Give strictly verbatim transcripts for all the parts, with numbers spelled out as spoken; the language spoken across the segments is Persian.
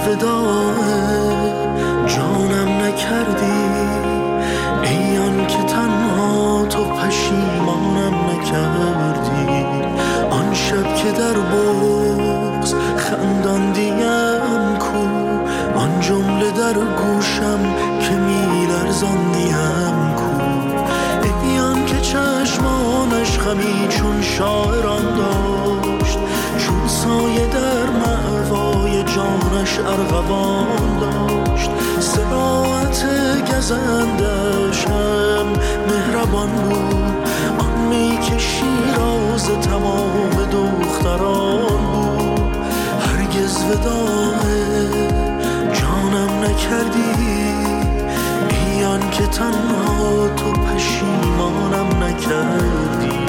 وداع جانم نکردی، ای آن که تنها تو پشیمانم نکردی. آن شب که در بغض خنداندیم کو، آن جمله در گوشم که میلرزاندیم کو. ای آن که چشمانش خمی چون شاعران داشت، چون سایه در مأوای جانش ارغوان داشت. صراحت گزندش هم مهربان بود، آن می که شیراز تمام دختران بود. هرگز وداع جانم نکردی، ای آن که تنها تو پشیمانم نکردی.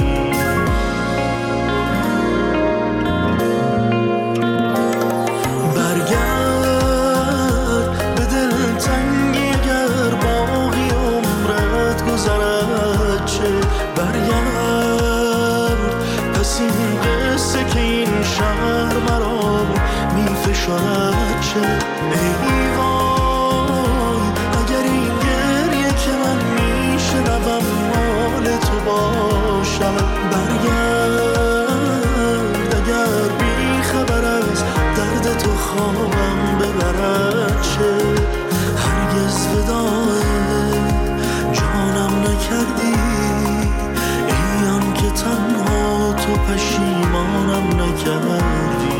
شهر مرا می فشارد چه، ای وای اگر این گریه که من می شنوم مال تو باشد. برگرد اگر بی خبر از درد تو خوابم ببرد چه. هرگز وداع جانم نکردی، ای آن که تنها تو پشیمانم نکردی.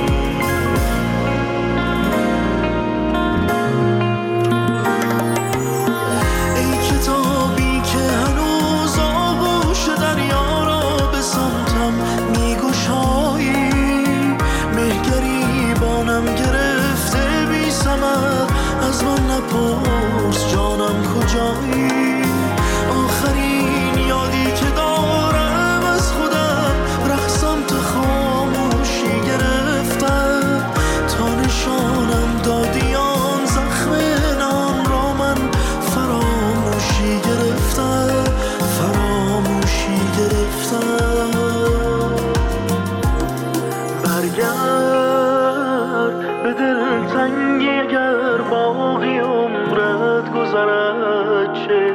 ای کتابی که هنوز آغوش دریا را به سمتم میگشایی، مهگریبانم گرفته بی ثمر، از من نپرس جانم کجایی. آخرین یادی که دارم از خودم رقصم تو خاموشی گرفتم، تا نشانم دادی آن زخم نام را من فراموشی گرفتم، فراموشی گرفتم. برگرد به دلتنگی اگر باقی عمرت گذرد چه.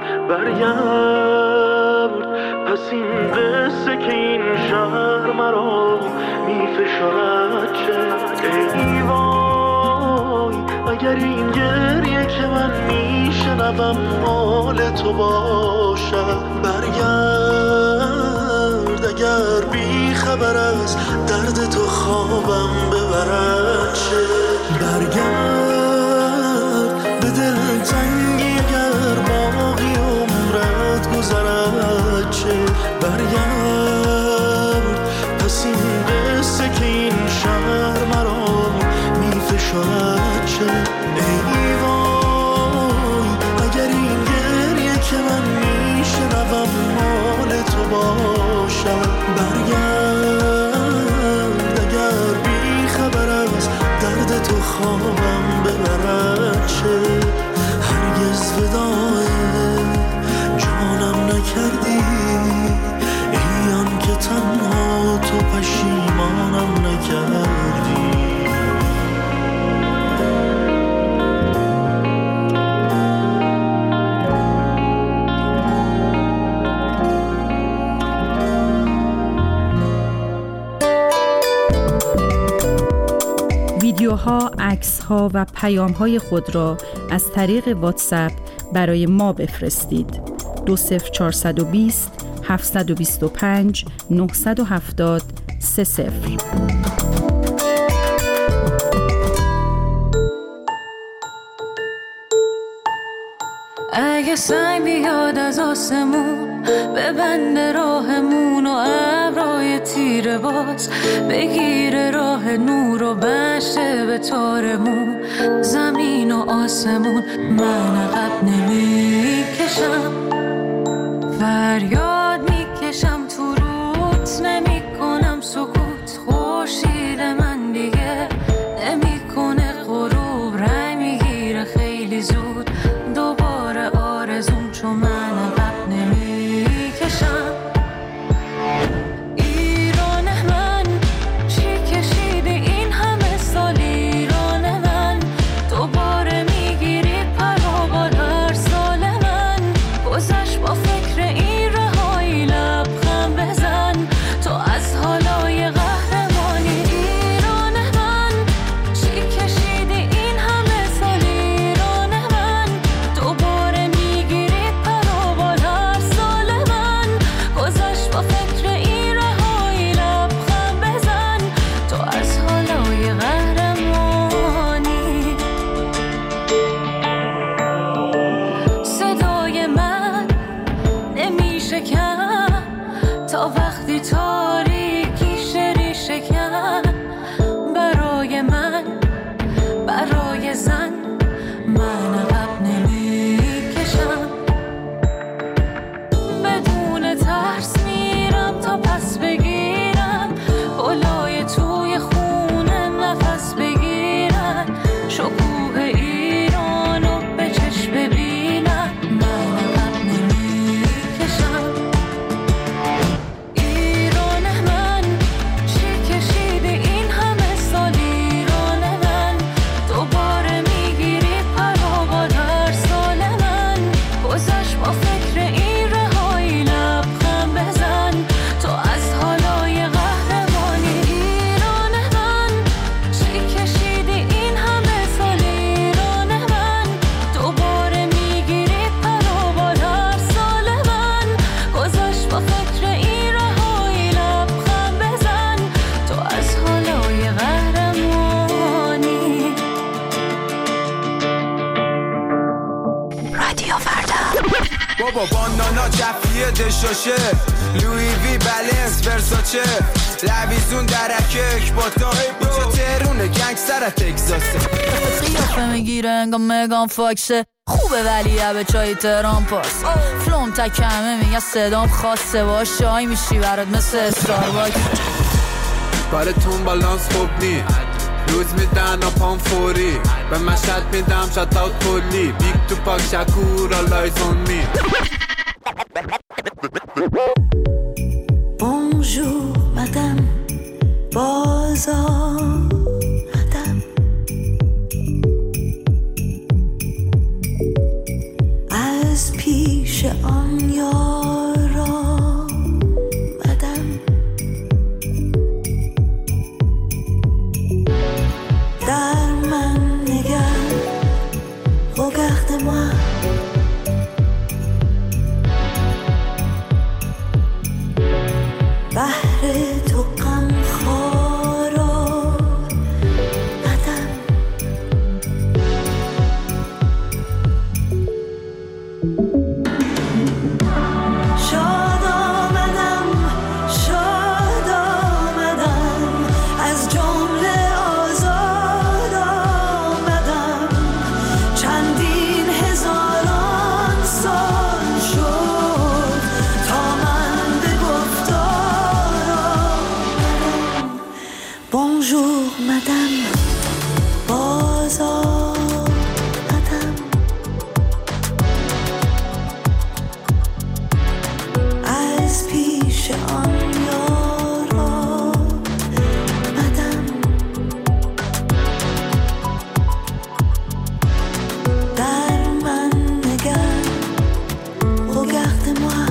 برگرد پس این قصه که این شهر مرا می فشارد چه. ای وای اگر این گریه که من می شنوم مال تو باشد. برگرد اگر بی خبر از درد تو خوابم ببرد چه. برگرد به دلتنگی اگر باقی عمرت گذرد چه. برگرد پس این قصه که این شهر مرا می فشارد چه. ای وای اگر این گریه که من می شنوم مال تو باشد. برگرد اگر بی خبر از درد تو خوابم ببرد چه. هرگز وداع جانم نکردی، ای آن که تنها تو پشیمانم نکردی. ویدیوها، عکس‌ها و پیام‌های خود را از طریق واتساپ برای ما بفرستید. دو صفر چهارصد و بیست هفتصد و بیست و پنج نهصد و هفتاد سه صفر. اگه سنگ بیاد از آسمون ببنده راهمون و ابرای تیره باز بگیره راه نور و بشه به تارمون، زمین و آسمون من عقب نمیکشم، فریاد میکشم تو روت نمیکنم سکوت. خورشید من دیگه نمیکنه غروب، رنگ میگیره خیلی زود دوباره آرزوم، چون من عقب نمیکشم. ایران من چی کشیده این همه سال، ایران من تو بابا بانانا جفیه دشاشه لوی وی بلنس ورساچه لویزون درکه اکباتا اینجا تهرونه گنگستر تگزاسه قیافه میگیره انگا مگان فاکسه خوبه ولی به چای تهران پاس فلوم تکمه میگه صدام خاصه باش شای میشی برات مثل استارباکس کارتون بالانس خوب نی روز میدن و پام فوری به مشهد میدم شات اوت کلی بیگ تو پاک شکور آلایز اون می Bonjour madame باز آمدم از پیش آن یارا مدم در من نگر regarde-moi بحر تو غم خارا مدم شاد آمدم شاد آمدم از جمله آزاد آمدم چندین هزاران سال شد تا من به گفتار آمدم Bonjour madame باز آمدم از پیش آن یارا مدم در من نگر regarde-moi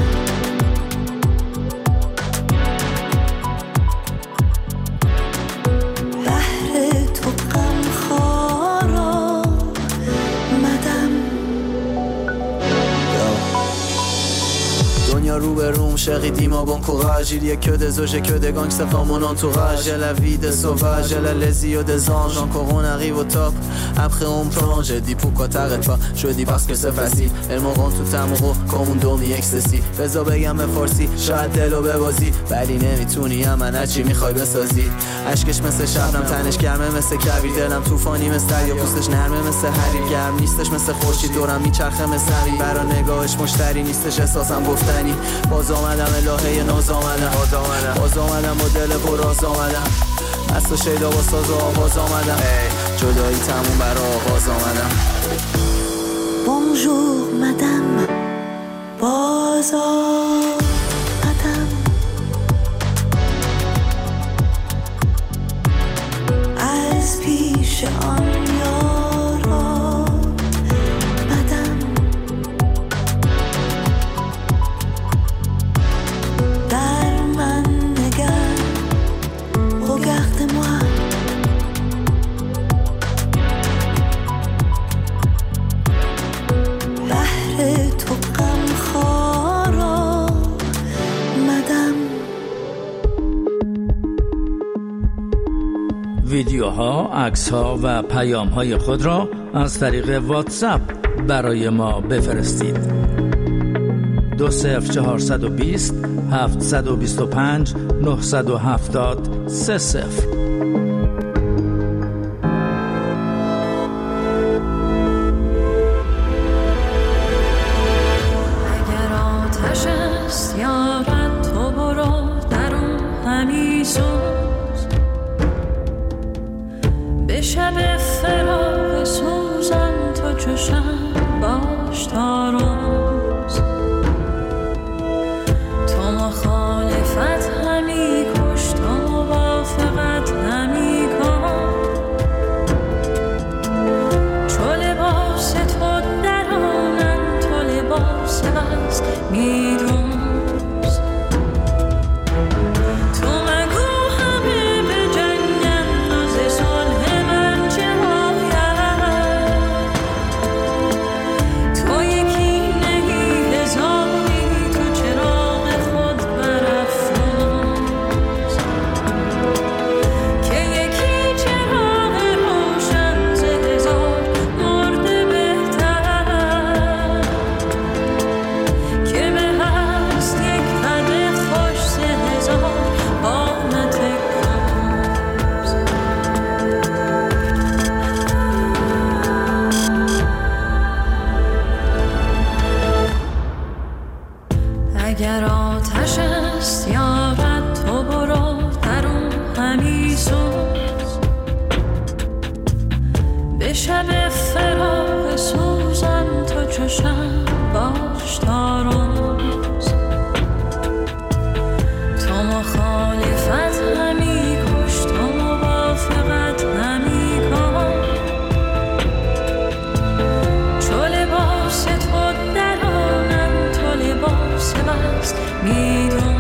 بحر تو غم خارا مدم دنیا رو به روم chérie dis-moi bon courage il y a que des eaux j'ai que des gangsters dans mon entourage j'ai la vie des sauvages j'ai la les yeux des anges encore on arrive au top après on plonge j'ai dit pourquoi t'arrêtes pas je dis parce que c'est facile elles me rendent tout amoureux comme un dormi ecstasy بذار بگم به فارسی شاید دلو ببازی ولی نمیتونی من هرچی میخوای بسازی عشقش مثل شبنم تنش گرمه مثل کویر دلم طوفانی مثل یا پوستش نرمه مثل حریر گرم نیستش مثل خورشید دورم میچرخه مثل حریر برا نگاهش مشتری نیستش احساسم گفتنی باز آمدم الهه ناز آمدم باز آمدم با دل پر راز آمدم مست و شیدا با ساز و آواز آمدم جدایی تموم برا آغاز آمدم Bonjour madame باز آمدم از پیش آن یارا مدم در من نگر regarde-moi بحر تو غم خارا مدم ویدیوها، عکس‌ها و پیام‌های خود را از طریق واتساپ برای ما بفرستید. دو صفر چهارصد و بیست هفتصد و بیست و پنج نهصد و هفتاد سه صفر. اگر آتش است یارد تو برو در اون همی سوز به شب فراق سوزم تو چشم باش تا روز تو مخالفت همی کش تو موافقت همی کن چو لباس تو درانم تو لباس بس میدون شب فراق سوزن تو چشم باش تا روز، تو مخالفت همی کش، تو موافقت همی کن، چو لباس تو درانم تو لباس بست میدون.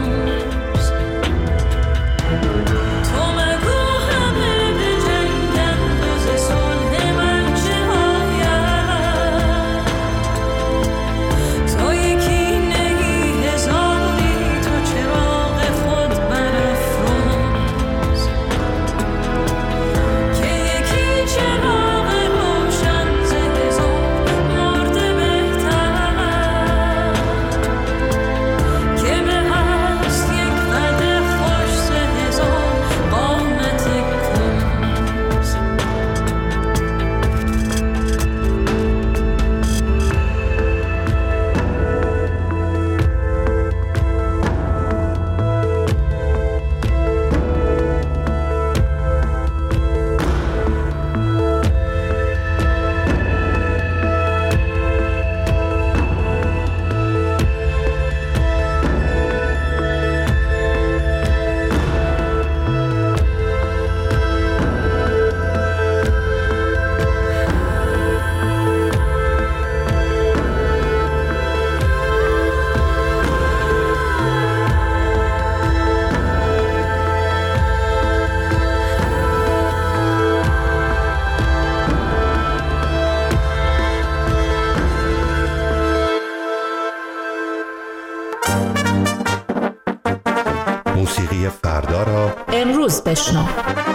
موسیقی فردا را امروز بشنو.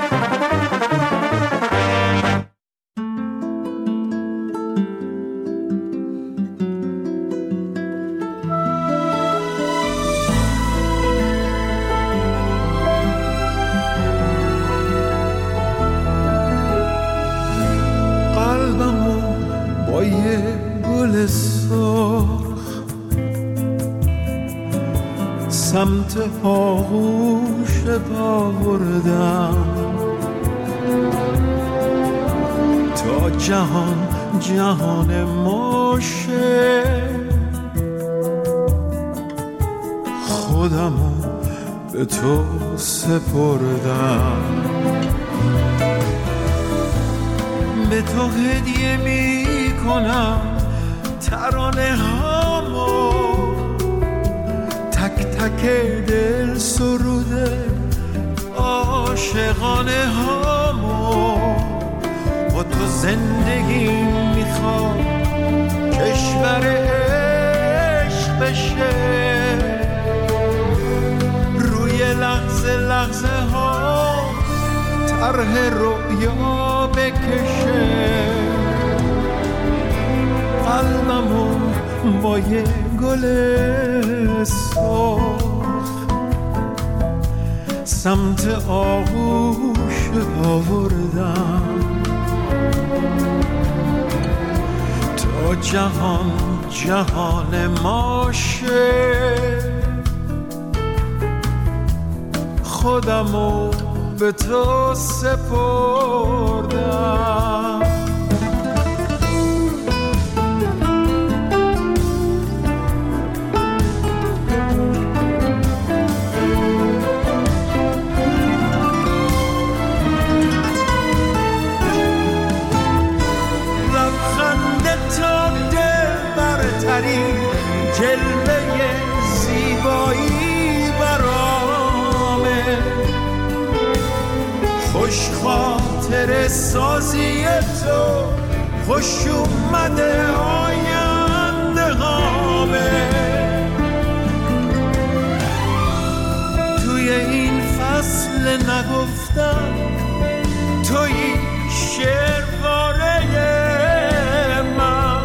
قلبمو با یه گل سرخ سمت آغوش باوردم، تا جهان جهان ماشه خودمو به تو سپردم، به تو هدیه می کنم ترانه هامو، تک تک دل سروده عاشقانه هامو، با تو زندگی میخوام کشور عشق بشه، روی لحظه لحظه ها طرح رویا بکشه، قلبمو با یه گل سرخ سمت آغوش آوردم، تا جهان جهان ماشه خودمو به تو سپردم. جلوه زیبایی برامه، خوش خاطر سازی تو، خوش اومده آینده هامه، توی این فصل نگفتم توی شعرواره من،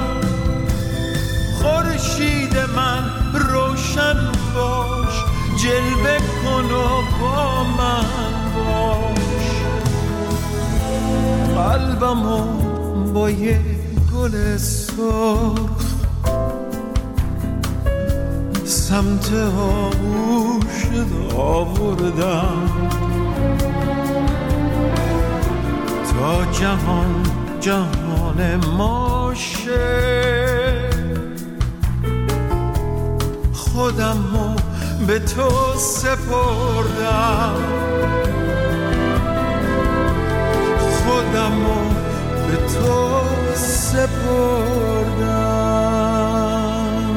خورشید من روشن باش، جلوه کن و با من باش، قلبمو با یه گل سرخ سمت آغوش آوردم، تا جهان جهان ما شه، خودمو به تو سپردم، خودمو به تو سپردم.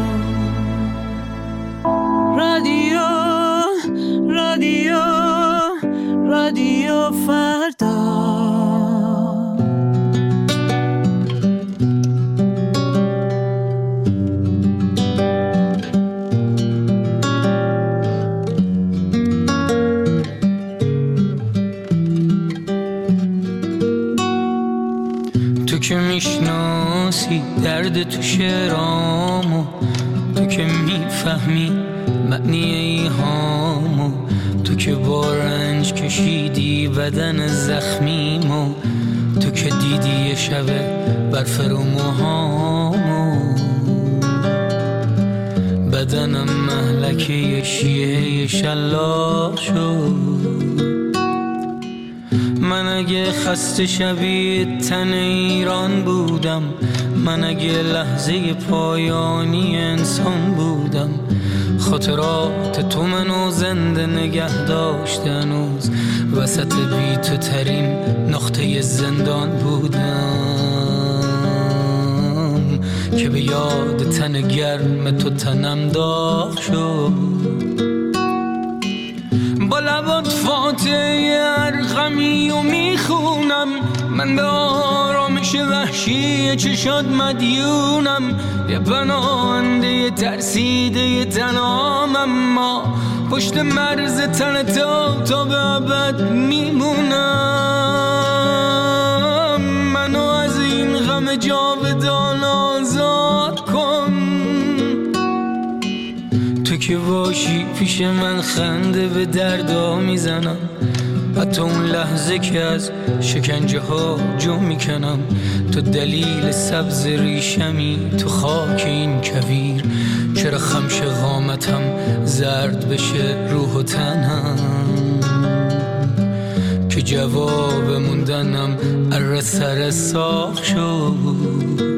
رادیو رادیو رادیو فردا. تو که میشناسی درد تو شعرامو، تو که میفهمی معنی ایهامو، تو که با رنج کشیدی بدن زخمیمو، تو که دیدی یه شبه برف رو موهامو، بدنم مهلکه یه شیعه شلاق شد. من اگه خسته شبیه تن ایران بودم، من اگه لحظه پایانی انسان بودم، خاطرات تو منو زنده نگه داشت هنوز، وسط بی تو ترین نقطه زندان بودم، که به یاد تن گرم تو تنم داغ شد. با لبات فاتحه ارقمی و میخونم، من به آرامش وحشی چشات مدیونم، یه پناهنده ترسیده تنام، اما پشت مرز تن تو تا به ابد میمونم. منو از این غم جاودان آزاد کن، تو که باشی پیش من خنده به دردا میزنم، حتی اون لحظه که از شکنجه ها جو میکنم. تو دلیل سبز ریشمی تو خاک این کویر، چرا خمش قامتم زرد بشه روح و تنم، که جواب موندنم اره سر ساخ شد.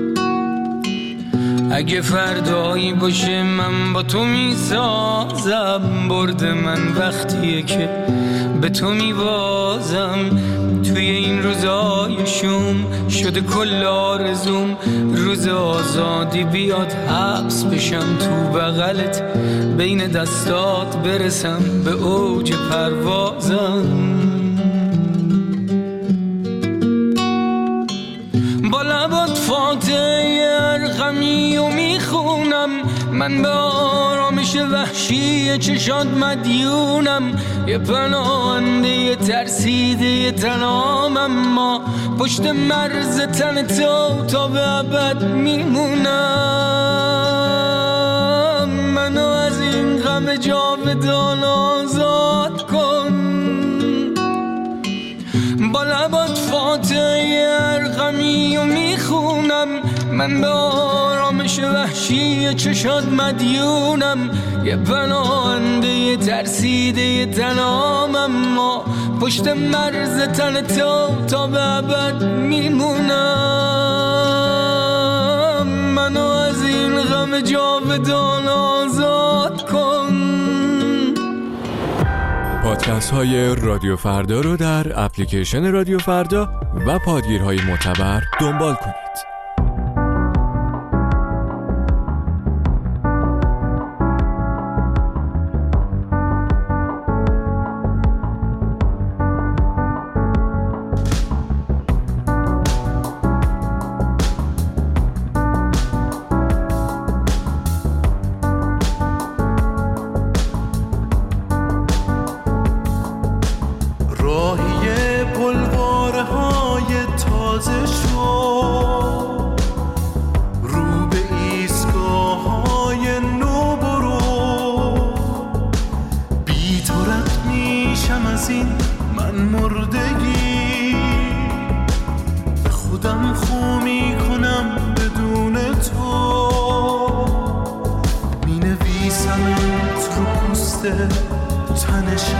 اگه فردایی باشه من با تو میسازم، برد من وقتیه که به تو میبازم. توی این روزای شوم شده کل آرزوم، روز آزادی بیاد حبس بشم تو بغلت، بین دستات برسم به اوج پروازم. با لبات فاتحه ارقمی و میخونم، من به آرامش وحشی چشات مدیونم، یه پناهنده ترسیده تنام، اما پشت مرز تن تو تا به ابد میمونم. منو از این غم جاودان آزاد کن. با لبات فاتحه ارقمی و میخونم، من به آرامش وحشی چشات مدیونم، یه پناهنده ترسیده تنام، اما پشت مرز تن تو تا به ابد میمونم. منو از این غم جاودان آزاد کن. پادکست های رادیو فردا رو در اپلیکیشن رادیو فردا و پادگیرهای معتبر دنبال کنید.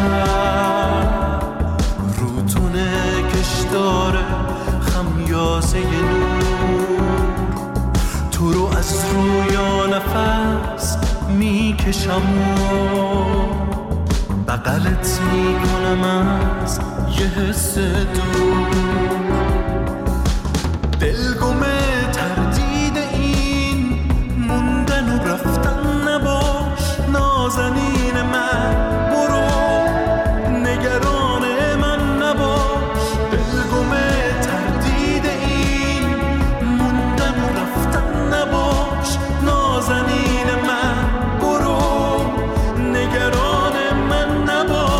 تنشم رو تونه کشدار خمیازه نور، تو رو از رویا نفس میکشم و بغلت میکنم از یه حس دور. دلگمه تردید این موندن و رفتن نباش، نازنین من برو نگران من نباش. دلگمه تردید این موندن و رفتن نباش، نازنین من برو نگران من نباش.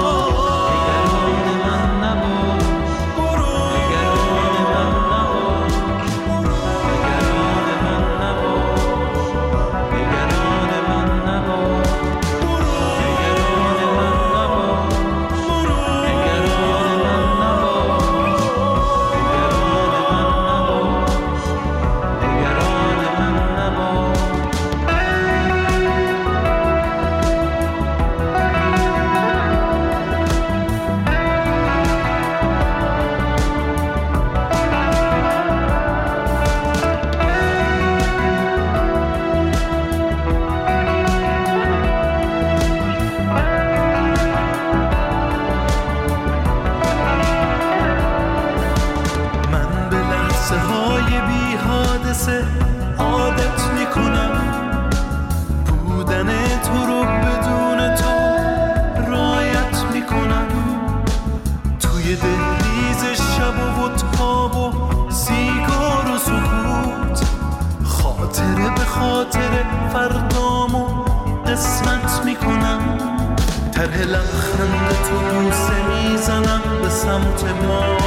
عادت میکنم بودن تو رو بدون تو رایت میکنم. توی دهلیز شب و تاب و سیگار و سکوت، خاطره به خاطره فردامو قسمت میکنم. طرح لبخند تو بوسه میزنم به سمت ما،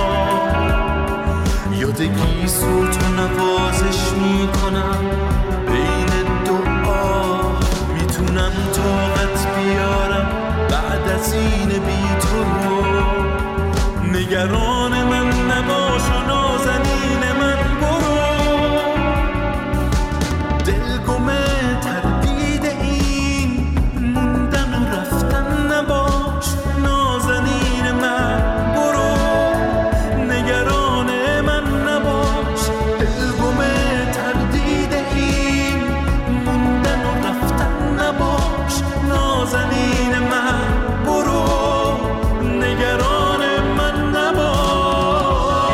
یاد گیسو تو نوازش میکنم بین دعا. میتونم طاقت بیارم بعد از این بی تو رو، نگران من نباش و نازنین من برو. دلگمه تردید این موندن و رفتن نباش، نازنین من برو نگران نازنین من برو نگران من نباش.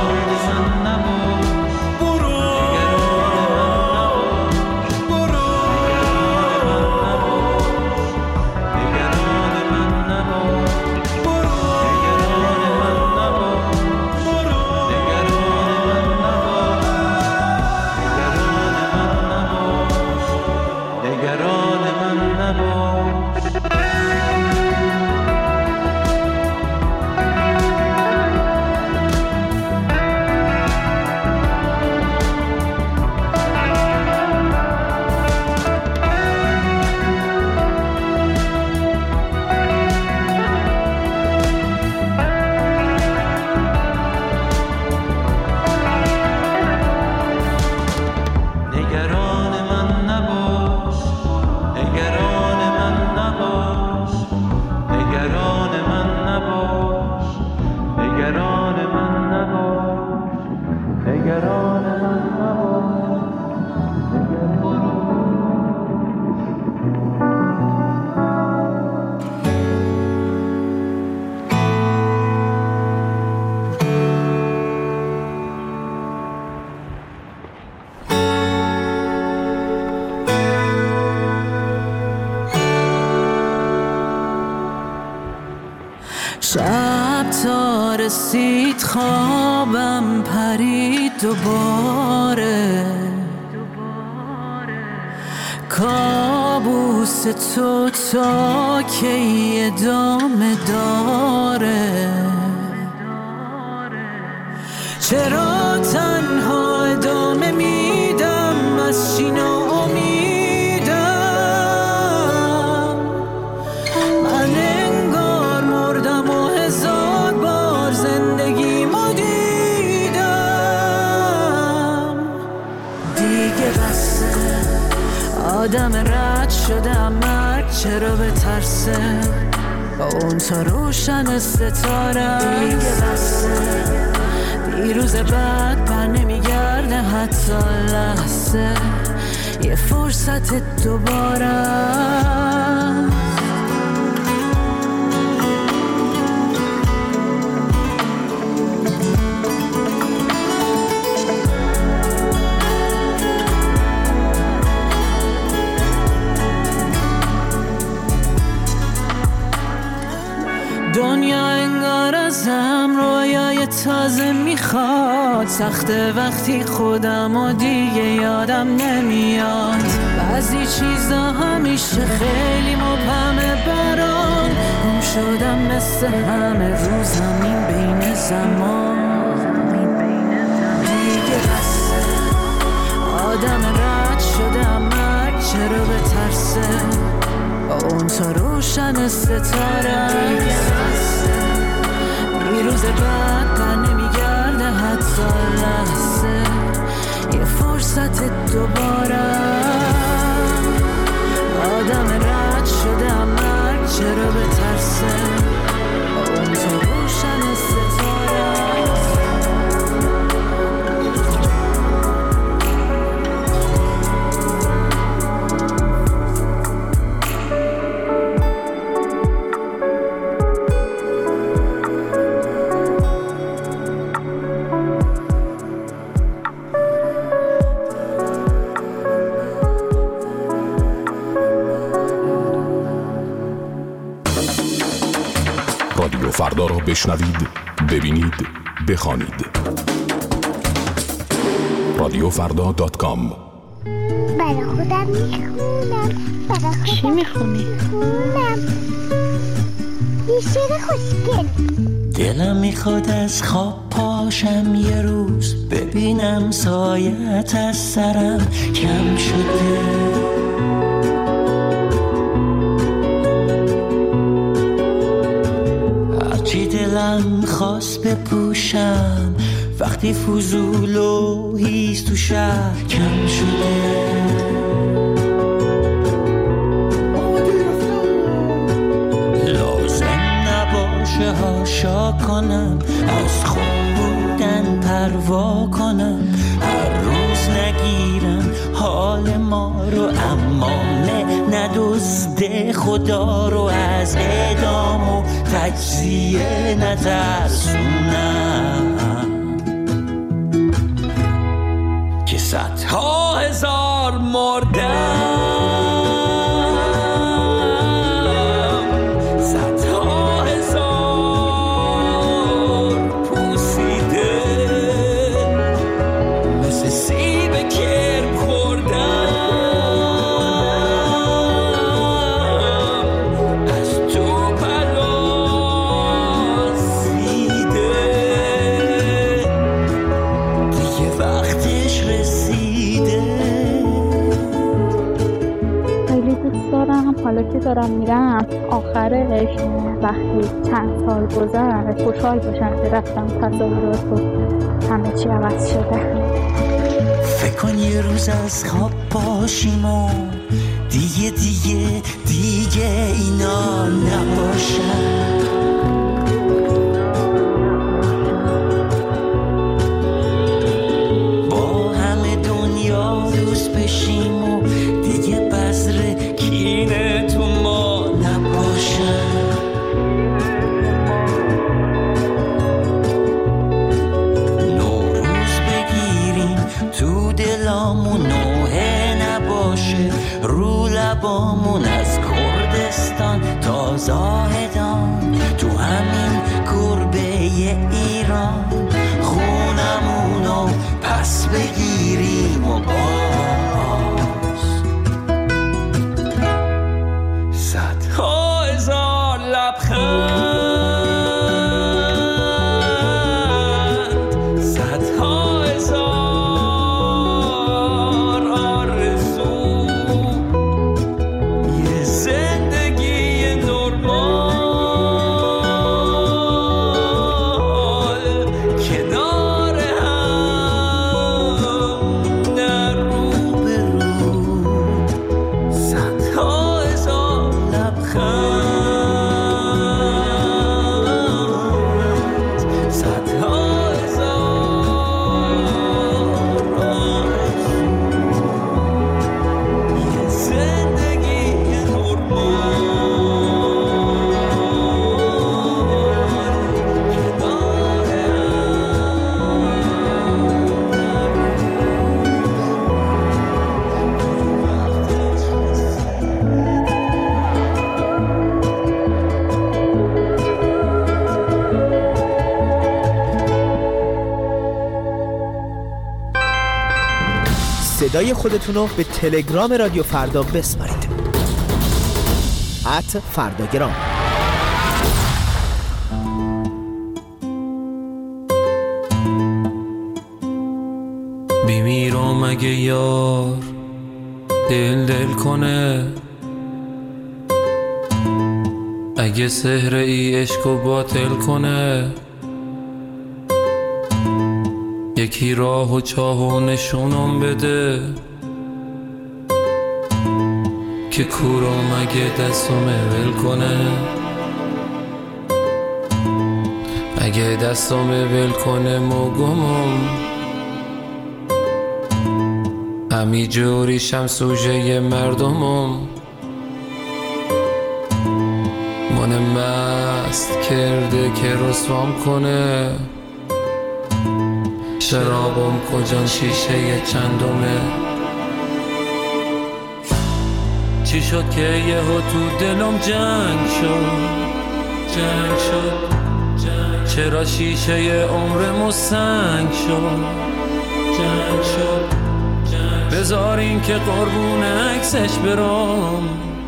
شب تا رسید خوابم پرید دوباره، کابوس تو تا کی ادامه داره؟ چرا تنها ادامه میدم از شین و امیدم؟ من انگار مردم و هزار بار زندگیمو دیدم. دیگه بسه آدم رد شدم، مرگ چرا بترسه با اون تا روشن ستاره؟ دیگه بسه دیروز بعد بر نمیگرده حتی لحظه، یه فرصت دوباره. دنیا انگار ازم رویای تازه میخواد، سخته وقتی خودم و دیگه یادم نمیاد. بعضی چیزا همیشه خیلی مبهمه برام، گم شدم مثل همه رو زمین بین زمان. دیگه بسه آدم رد شدم، مرگ چرا بترسه، اون تا روشن ستاره. روز بعد بر نمیگرده حتی لحظه، یه فرصت دوباره. آدم رد شده مرگ چرا بترسه، اون تا روشن ستاره. رادیو فردا را بشنوید، ببینید، بخوانید. رادیو فردا دات کام. برای خودم میخونم. چی میخونی؟ میخونم یه شعر خوشگل. دلم میخواد از خواب پاشم یه روز، ببینم سایت از سرم کم شده. هرچی دلم خواست بپوشم، وقتی فضول و هیز تو شهر کم شده. لازم نباشه هاشا کنم، از خوب بودن پروا کنم. هر روز نگیرم حال ما رو، اما نه ندزده خدا رو. از اعدام و تجزیه نترسونم که صدها هزار مردم، صدها هزار پوسیده، مثل سیب کرم خوردم. از تو پراسیده، دیگه وقتش رسیده. خیلی دوست دارم حالا که دارم میرم آخرش وقتی چند سال گذشت خوشحال باشم که رفتم تصاویرات و همه چی عوض شده. فکر کن یه روز از خواب باشیم و دیگه دیگه دیگه اینا نباشن. با همه دنیا دوست بشیم و دیگه بذر کینه تو ما نباشن. نوروز بگیریم تو دلامون، نوحه نباشه رو لبامون. از کردستان تا زاهدان، تو همین گربه ایران، خونمونو پس بگیریم و باز صدها هزار لبخند، صدها هزار آرزو، یه زندگی نرمال کنار هم. صدای خودتون رو به تلگرام رادیو فردا بسپارید. ات فرداگرام. بیمیرم اگه یار دل دل کنه، اگه سحر ای عشقو باطل کنه، یکی راه و چاه و نشونم بده که کورم اگه دستم ول کنه، اگه دستم ول کنه موگمم همی جوریشم سوژه مردمم، من مست کرده که رسوام کنه، شرابم کجان شیشه چندمه، چی شد که یهو تو دلم جنگ شد جنگ شد جنگ، چرا شیشه عمرمو سنگ شد جنگ شد، بذارین که قربون عکسش برام،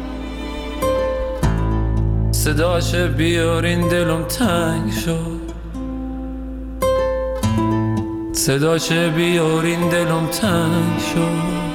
صداش بیارین دلم تنگ شد، صداش بیارین دلم تنگ شد.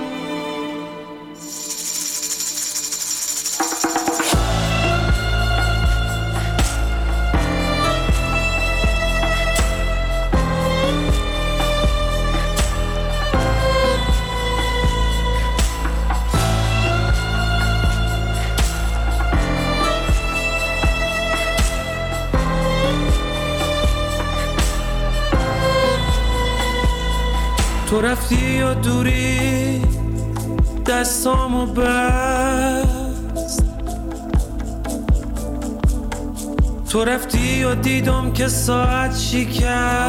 تو رفتی و دوری دستامو بست، تو رفتی و دیدم که ساعت شکست،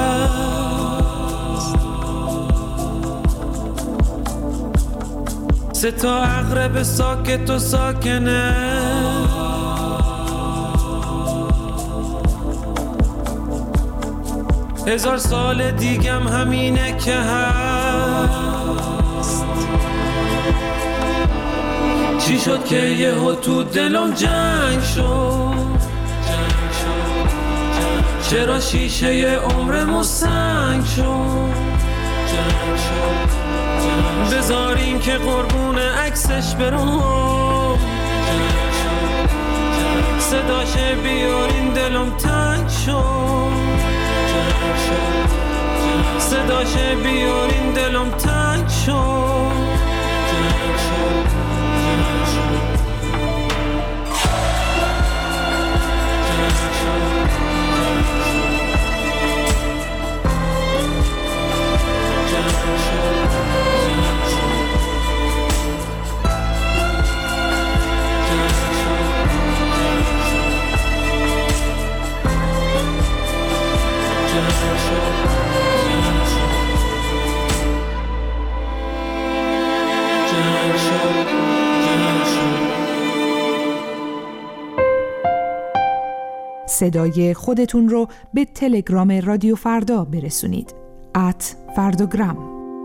سه تا عقرب ساکت و ساکنه، هزار سال دیگم همینه که هست، چی شد که یهو تو دلم جنگ شد جنگ شد، چرا شیشه عمرمو سنگ شد جنگ شد، بذارین که قربون عکسش برم، صداش بیارین دلم تنگ شد، صداش بیارین دلم تنگ شد. صدای خودتون رو به تلگرام رادیو فردا برسونید. ات فرداگرام.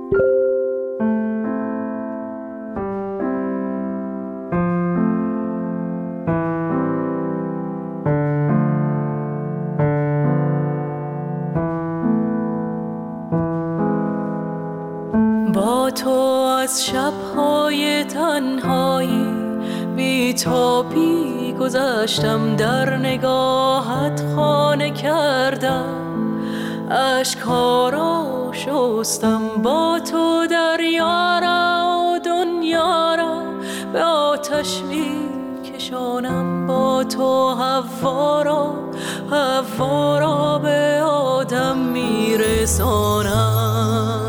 با تو از شب‌های تنهایی بی‌تابی گذشتم، در نگاهت خانه کردم، اشک‌ها را شستم، با تو دریا را و دنیا را به آتش می‌کشانم، با تو حوا را حوا را به آدم می‌رسانم.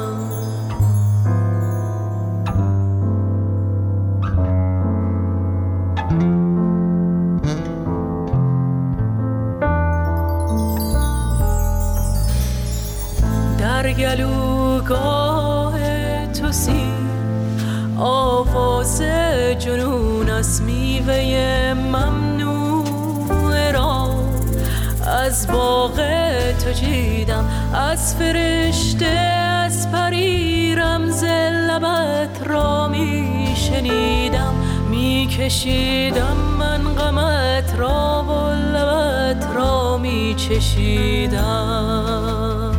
در گلوگاه تو سیر آواز جنون از میوه ممنوع را از باغ تو چیدم، از فرشته از پری رمز لبت کشیدم من غمت را و لبت را می چشیدم.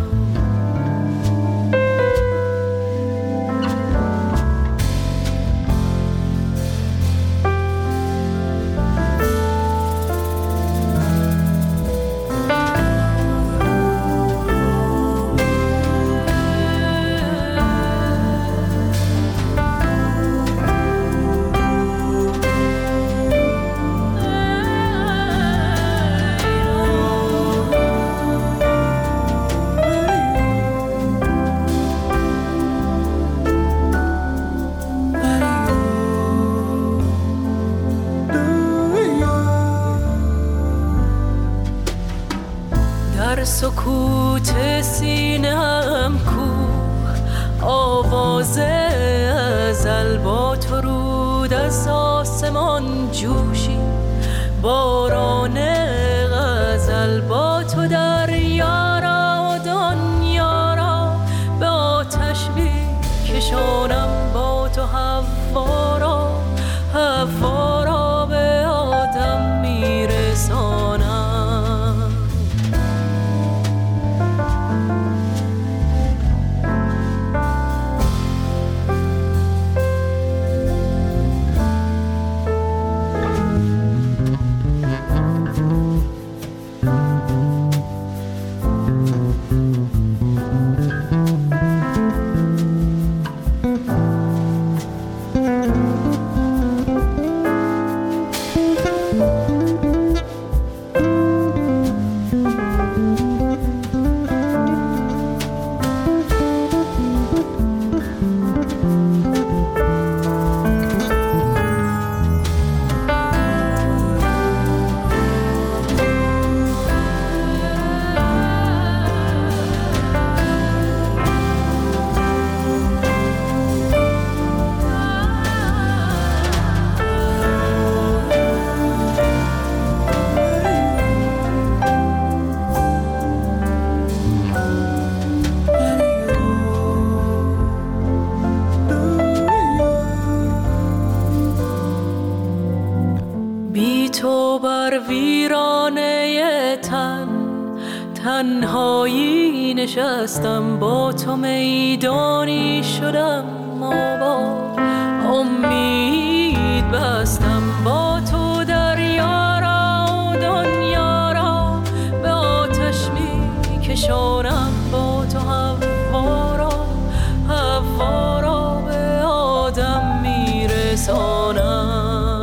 سکوت سینه‌ام کوه آواز ازل با تو رود از آسمان جوشی باران غزل با تو دریا را و دنیا را به آتش می‌کشانم با تو هوا را هوا را به آدم میرسانم. تنهایی نشستم با تو میدانی شدم آباد امید بستم با تو دریا را و دنیا را به آتش می کشانم با تو هوا را هوا را به آدم می رسانم.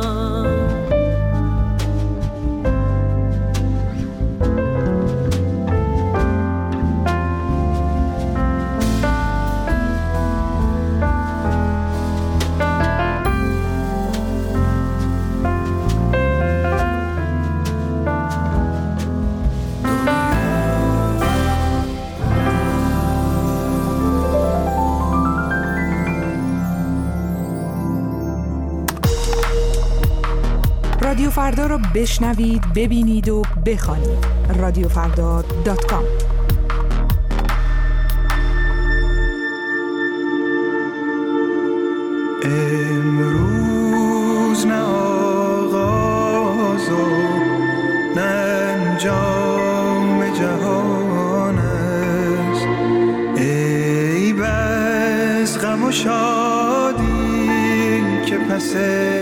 رادیو فردا رو بشنوید، ببینید و بخوانید. رادیو فردا دات کام. امروز نه آغاز و نه انجام جهان است، ای بس غم و شادی که پس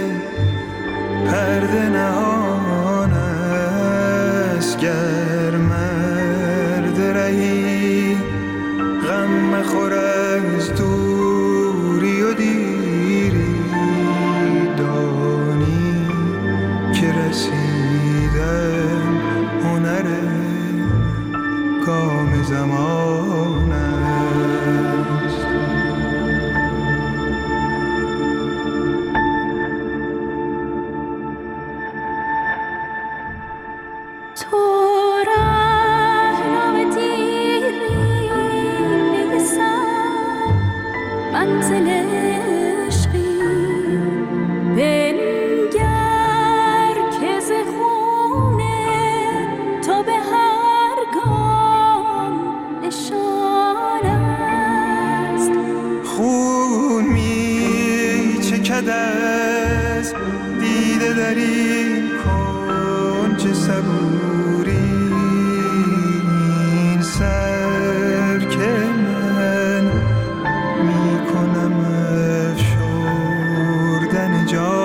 پرده نهان است. گر مرد رهی غم مخور از دوری و دیری، دانی که رسیدن هنر کام زمان است. از دیگری کن چه صبوری این سر که من میکنم افشردن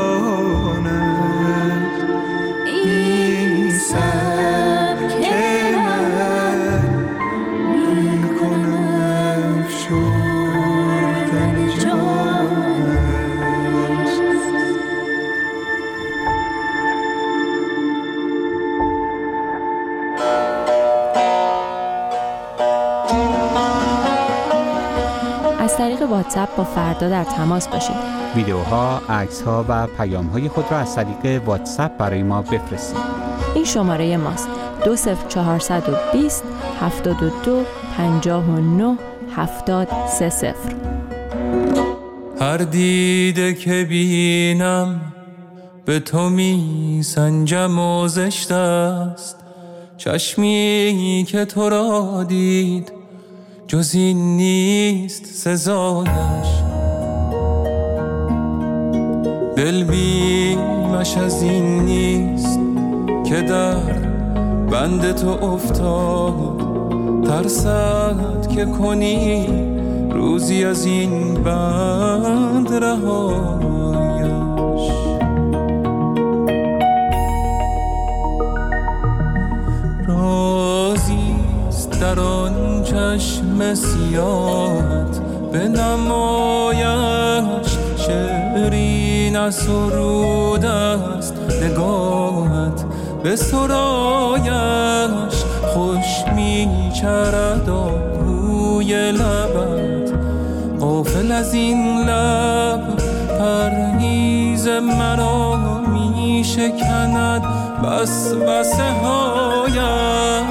جانت این سر که من میکنم افشردن جانت. از طریق واتساپ با فردا در تماس باشید. ویدیوها، عکس‌ها و پیام‌های خود را از طریق واتساپ برای ما بفرستید. این شماره ماست: دو صفر چهارصد و بیست هفتاد و دو پنجاه و نه هفتاد سه صفر. هر دیده که بینم به تو می سنجم و زشت است، چشمی که تو را دید جز این نیست سزایش، دل بیمش از این نیست که در بند تو افتاد، ترسد که کنی روزی از این بند رهایش. رازیست در آن چشم سیاهت بنمایش، شعری نسرود است نگاهت به سرایش، خوش می چرد آهوی لبت غافل از این لب، پرهیز مرا می شکند بس وسه هایش.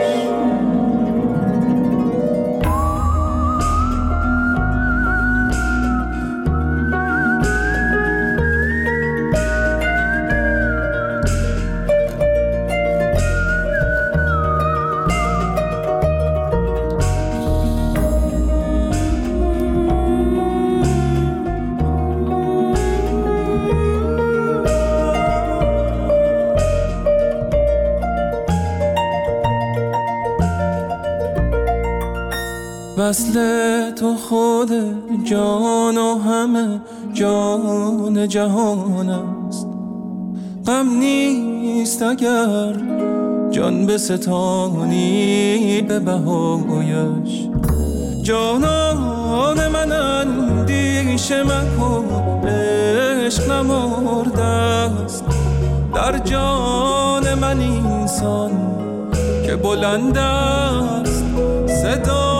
وصل تو خود جان و همه جان جهان است، غم نیست اگر جان به ستانی به بهایش. جانان من اندیشه مکن عشق نمرده است، در جان من اینسان که بلند است صدا.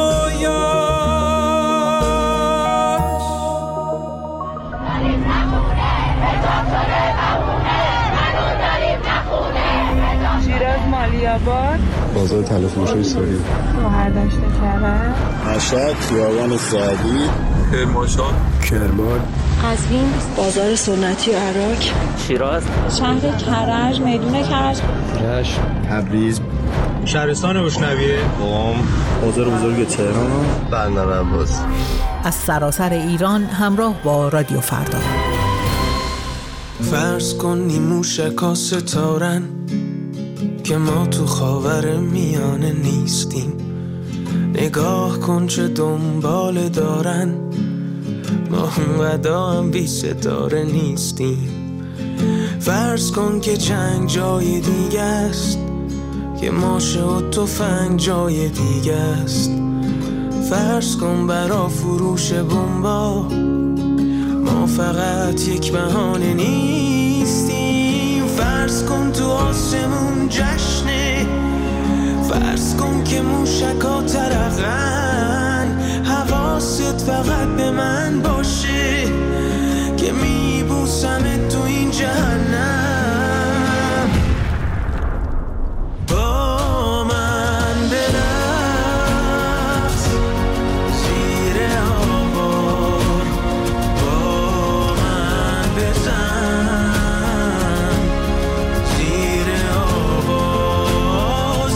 شیراز مالیاباد، بازار تلفروشی سوری، گوهر دشت کرد، مشهد خیابان سعدی، کرمانشاه، کرمان، قزوین، بازار سنتی عراق، شیراز، شهر کرج، میدون کرج، رشت، تبریز، شهرستان بشنویه، قم، بازار بزرگ تهران، بندر عباس. از سراسر ایران همراه با رادیو فردا. فرض کن نیمو شکا ستارن که ما تو خاور میانه نیستیم، نگاه کن چه دنبال دارن، ما اونقدر هم بی ستاره نیستیم. فرض کن که جنگ جای دیگه است، که ماشه و تفنگ جای دیگه است. فرض کن برا فروش بمبا ما فقط یک بهانه نیستیم. فرض کن تو آسمون جشنه، فرض کن که موشکا ترقن، حواست فقط به من باشه که میبوسمت تو این جهنم. با من برقص زیر آوار، با من بزن زیر آواز،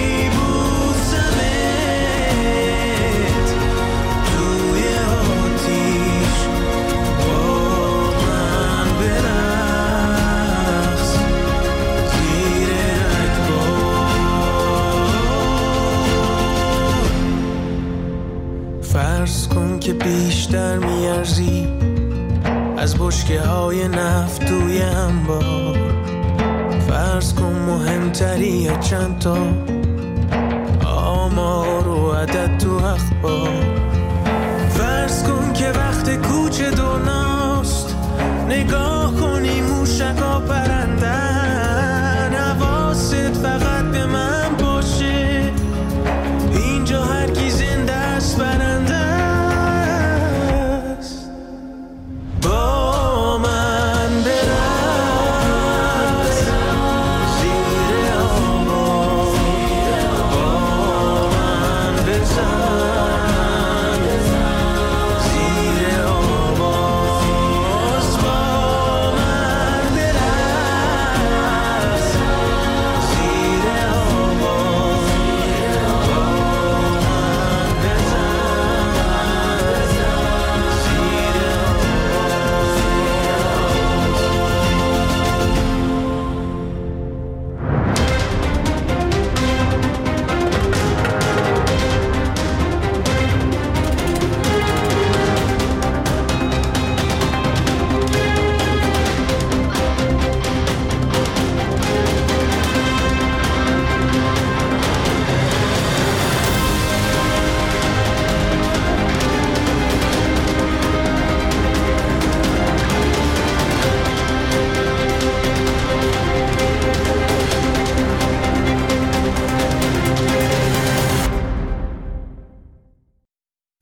میبوسمت توی آتیش فرض کن که بیشتر میارزی از بشکه های نفت توی انبار. فرض کن مهمتری چند تا آمار و عدد تو اخبار.